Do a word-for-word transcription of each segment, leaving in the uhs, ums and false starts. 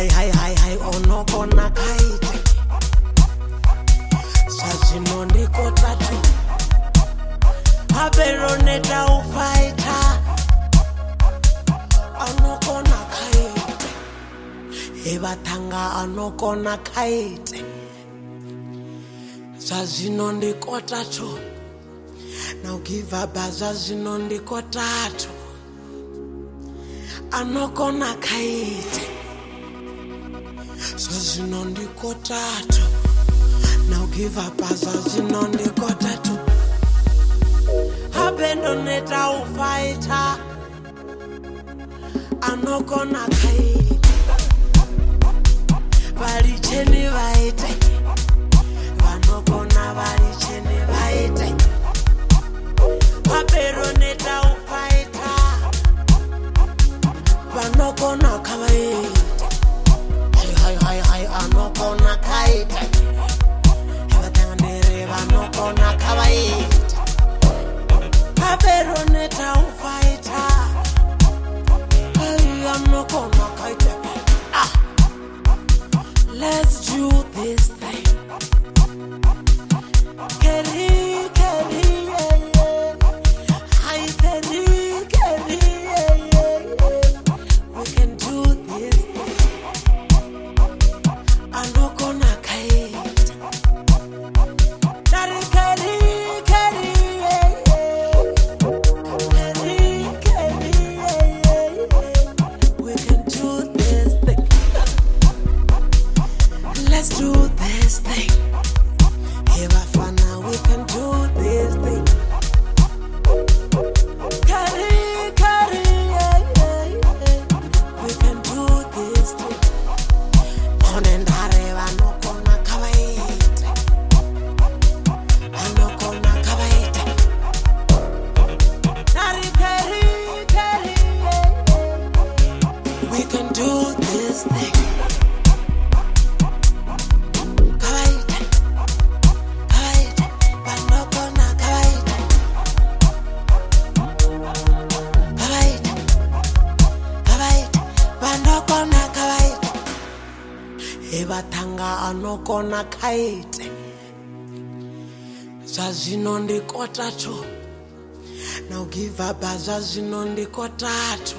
Hai hai hai hai onokona kaite Sazino ndiko tatu Haberoneta ufaita Anokona kaite Ebatanga anokona kaite Sazino ndiko tatu Now give up Sazino ndiko tatu Anokona kaite Sazino ndiko tatu Now give up Sazino ndiko tatu Habendoneta ufaita Anokona kaite Varicheni vaite Vanokona varicheni vaite Haberoneta ufaita Vanokona kawaite Hai hai hai anokona kaite Ebatangandere vanokona kawaite Haberoneta ufaita Hai anokona kaite Ah Let's do this thing Keri keri yeah yeah Hai keri keri yeah yeah We can do this thing Anokona kaite Dari keri keri yeah yeah Keri keri yeah yeah We can do this thing Let's do this thing Ebafana we can do this thing Keri keri yeah yeah We can do this thing Onendare vanokona kawaite Vanokona kawaite Dari keri keri yeah yeah We can do this thing Kawaite Kawaite Vanokona kawaite Kawaite Kawaite Vanokona kawaite Ebatanga anokona kaite Sazino ndiko tatu Now give up Sazino ndiko tatu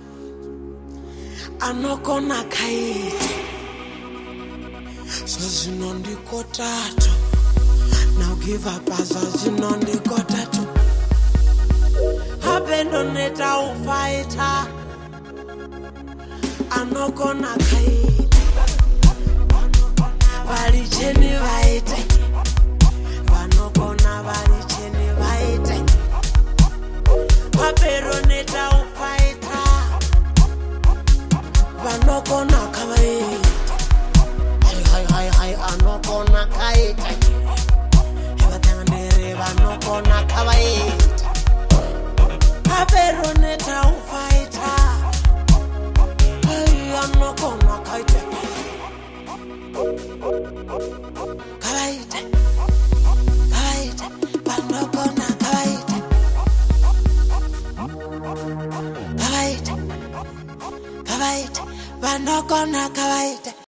Anokona kaite Sazino ndiko tatu Now give up Sazino ndiko tatu Habendoneta ufaita Anokona kaite Varicheni vaite Vanokona varicheni vaite Haberoneta ufaita Vanokona kawaite Hai hai hai hai anokona kaite Ebatangandere vanokona kawaite Haberoneta ufaita Hai anokona kaite Kawaite Kawaite Vanokona kawaite Kawaite Kawaite Vanokona kawaite